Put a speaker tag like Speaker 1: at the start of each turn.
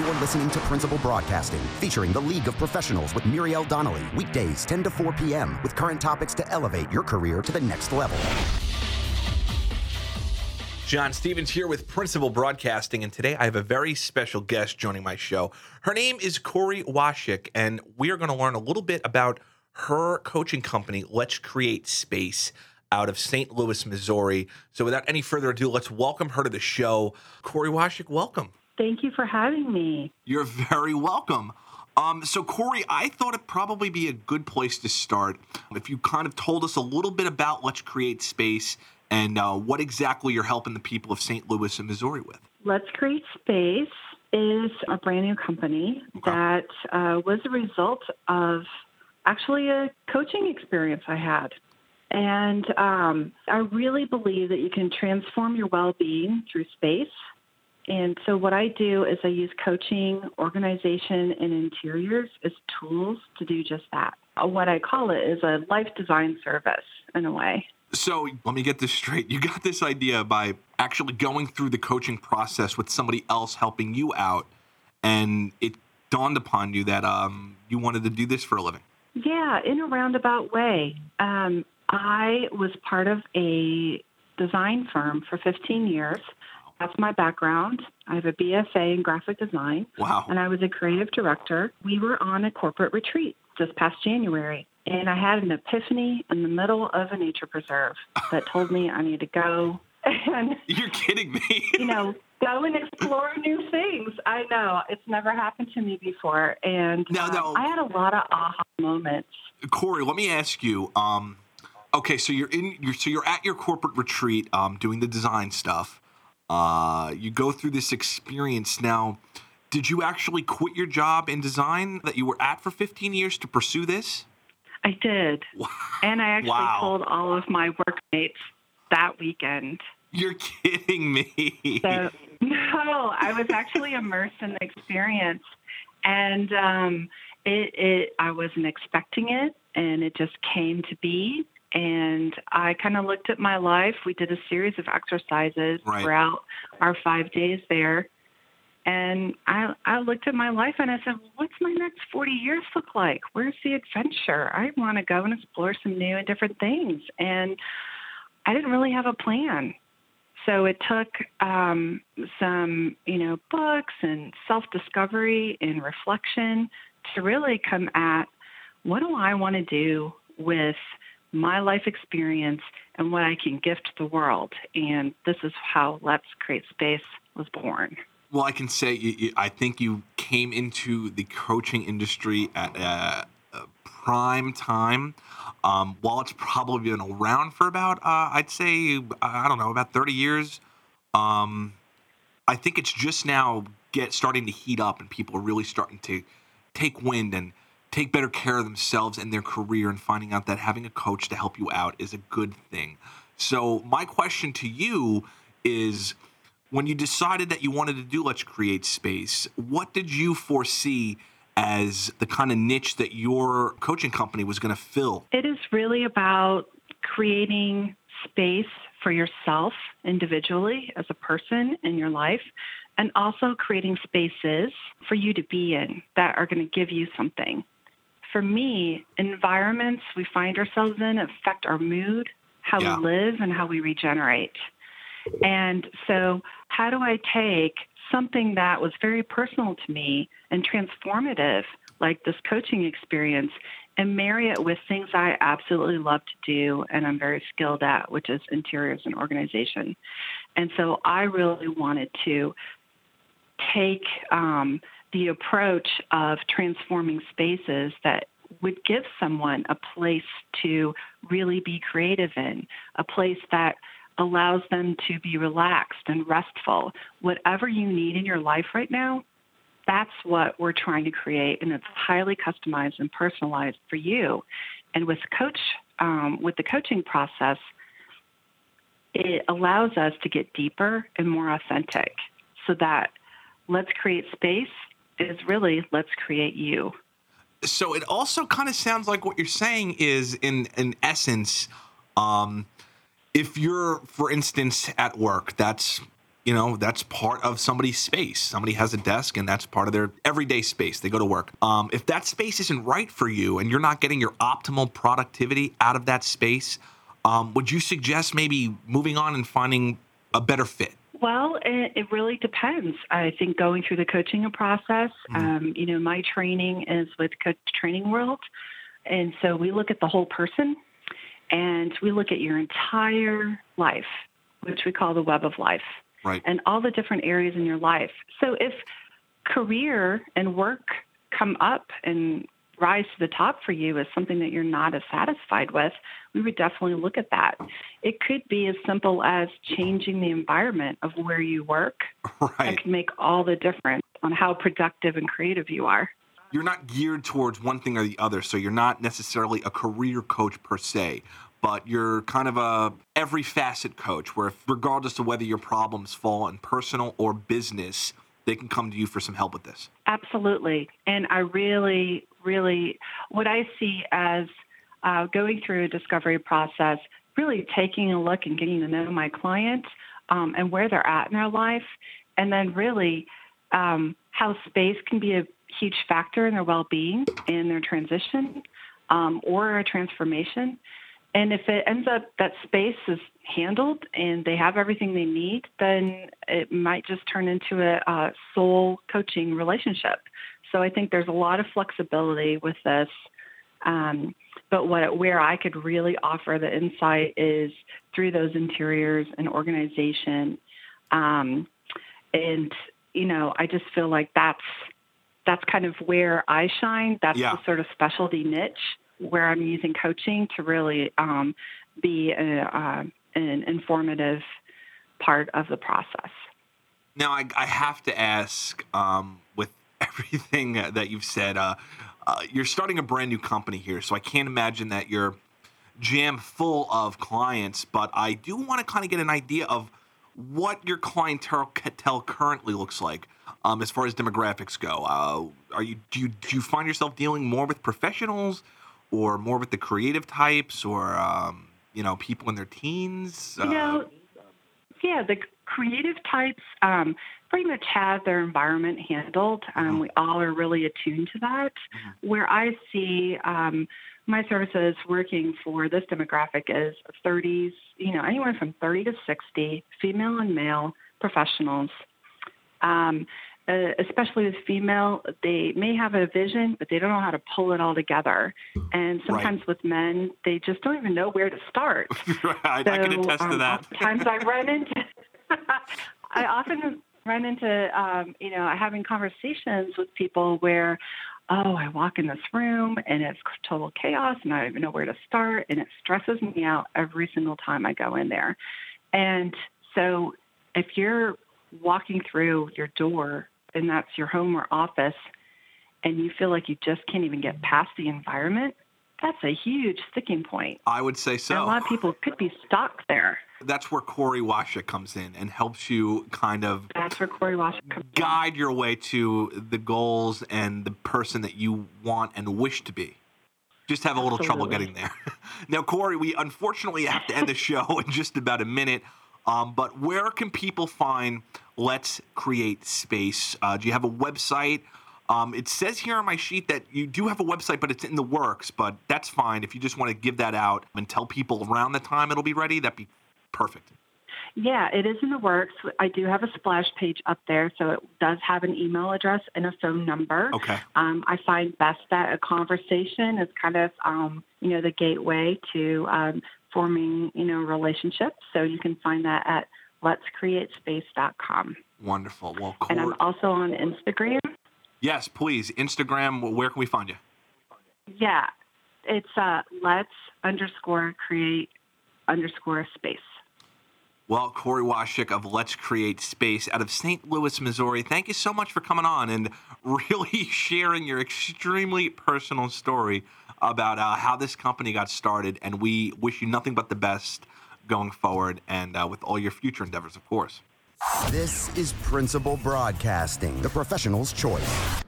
Speaker 1: You're listening to Principal Broadcasting, featuring the League of Professionals with Muriel Donnelly, weekdays 10 to 4 p.m., with current topics to elevate your career to the next level.
Speaker 2: John Stevens here with Principal Broadcasting, and today I have a very special guest joining my show. Her name is Corey Washik, and we are going to learn a little bit about her coaching company, Let's Create Space, out of St. Louis, Missouri. So without any further ado, let's welcome her to the show. Corey Washik, welcome.
Speaker 3: Thank you for having me.
Speaker 2: You're very welcome. So Corey, I thought it'd probably be a good place to start if you kind of told us a little bit about Let's Create Space and what exactly you're helping the people of St. Louis and Missouri with.
Speaker 3: Let's Create Space is a brand new company that was a result of actually a coaching experience I had. And I really believe that you can transform your well-being through space. And so what I do is I use coaching, organization, and interiors as tools to do just that. What I call it is a life design service in a way.
Speaker 2: So let me get this straight. You got this idea by actually going through the coaching process with somebody else helping you out, and it dawned upon you that you wanted to do this for a living.
Speaker 3: Yeah, in a roundabout way. I was part of a design firm for 15 years. That's my background. I have a BFA in graphic design.
Speaker 2: Wow.
Speaker 3: And I was a creative director. We were on a corporate retreat this past January, and I had an epiphany in the middle of a nature preserve that told me I need to go and...
Speaker 2: You're kidding me.
Speaker 3: Go and explore new things. I know. It's never happened to me before. And I had a lot of aha moments.
Speaker 2: Corey, let me ask you, okay, so you're at your corporate retreat doing the design stuff. You go through this experience. Now, did you actually quit your job in design that you were at for 15 years to pursue this?
Speaker 3: I did.
Speaker 2: Wow.
Speaker 3: And I actually told all of my workmates that weekend.
Speaker 2: You're kidding me.
Speaker 3: So, no, I was actually immersed in the experience. And I wasn't expecting it, and it just came to be. And I kind of looked at my life. We did a series of exercises throughout our 5 days there. And I looked at my life and I said, what's my next 40 years look like? Where's the adventure? I want to go and explore some new and different things. And I didn't really have a plan. So it took some, books and self-discovery and reflection to really come at what do I want to do with my life experience and what I can gift the world. And this is how Let's Create Space was born.
Speaker 2: Well, I can say I think you came into the coaching industry at a prime time. While it's probably been around for about, I'd say, about 30 years, I think it's just now starting to heat up and people are really starting to take wind and take better care of themselves and their career and finding out that having a coach to help you out is a good thing. So my question to you is, when you decided that you wanted to do Let's Create Space, what did you foresee as the kind of niche that your coaching company was going to fill?
Speaker 3: It is really about creating space for yourself individually as a person in your life, and also creating spaces for you to be in that are going to give you something. For me, environments we find ourselves in affect our mood, how we live, and how we regenerate. And so how do I take something that was very personal to me and transformative, like this coaching experience, and marry it with things I absolutely love to do and I'm very skilled at, which is interiors and organization. And so I really wanted to take the approach of transforming spaces that would give someone a place to really be creative in, a place that allows them to be relaxed and restful. Whatever you need in your life right now, that's what we're trying to create, and it's highly customized and personalized for you. And with the coaching process, it allows us to get deeper and more authentic, so that Let's Create Space is really Let's Create You.
Speaker 2: So it also kind of sounds like what you're saying is, in essence, if you're, for instance, at work, that's that's part of somebody's space. Somebody has a desk, and that's part of their everyday space. They go to work. If that space isn't right for you and you're not getting your optimal productivity out of that space, would you suggest maybe moving on and finding a better fit?
Speaker 3: Well, it really depends. I think going through the coaching process, my training is with Coach Training World. And so we look at the whole person, and we look at your entire life, which we call the web of life.
Speaker 2: Right.
Speaker 3: And all the different areas in your life. So if career and work come up and rise to the top for you as something that you're not as satisfied with, we would definitely look at that. It could be as simple as changing the environment of where you work.
Speaker 2: Right.
Speaker 3: That can make all the difference on how productive and creative you are.
Speaker 2: You're not geared towards one thing or the other, so you're not necessarily a career coach per se, but you're kind of a every facet coach where regardless of whether your problems fall in personal or business, they can come to you for some help with this.
Speaker 3: Absolutely. And I really, what I see as going through a discovery process, really taking a look and getting to know my client and where they're at in their life, and then really how space can be a huge factor in their well-being and their transition or a transformation. And if it ends up that space is handled and they have everything they need, then it might just turn into a soul coaching relationship. So I think there's a lot of flexibility with this. But where I could really offer the insight is through those interiors and organization. And, I just feel like that's kind of where I shine. That's the sort of specialty niche where I'm using coaching to really be an informative part of the process.
Speaker 2: Now, I have to ask, with everything that you've said, you're starting a brand new company here, so I can't imagine that you're jam full of clients, but I do want to kind of get an idea of what your clientele currently looks like as far as demographics go. Do you find yourself dealing more with professionals or more with the creative types or, people in their teens?
Speaker 3: The creative types pretty much have their environment handled. We all are really attuned to that. Where I see my services working for this demographic is 30s, anywhere from 30 to 60, female and male professionals. Especially with female, they may have a vision, but they don't know how to pull it all together. And sometimes with men, they just don't even know where to start.
Speaker 2: I can attest to that.
Speaker 3: Sometimes I often run into, having conversations with people where, I walk in this room and it's total chaos and I don't even know where to start, and it stresses me out every single time I go in there. And so if you're walking through your door and that's your home or office and you feel like you just can't even get past the environment, that's a huge sticking point.
Speaker 2: I would say so.
Speaker 3: And a lot of people could be stuck there.
Speaker 2: That's where Corey Washek comes in and helps you kind of guide your way to the goals and the person that you want and wish to be. Just have a little trouble getting there. Now, Corey, we unfortunately have to end the show in just about a minute. But where can people find Let's Create Space? Do you have a website? It says here on my sheet that you do have a website, but it's in the works. But that's fine. If you just want to give that out and tell people around the time it'll be ready, that'd be perfect.
Speaker 3: Yeah, it is in the works. I do have a splash page up there, so it does have an email address and a phone number.
Speaker 2: Okay.
Speaker 3: I find best that a conversation is kind of, the gateway to forming, relationships. So you can find that at letscreatespace.com.
Speaker 2: Wonderful. Well,
Speaker 3: and I'm also on Instagram.
Speaker 2: Yes, please. Instagram, where can we find you?
Speaker 3: Yeah, it's let's_create_space.
Speaker 2: Well, Corey Washek of Let's Create Space out of St. Louis, Missouri, thank you so much for coming on and really sharing your extremely personal story about how this company got started. And we wish you nothing but the best going forward and with all your future endeavors, of course.
Speaker 1: This is Principal Broadcasting, the professional's choice.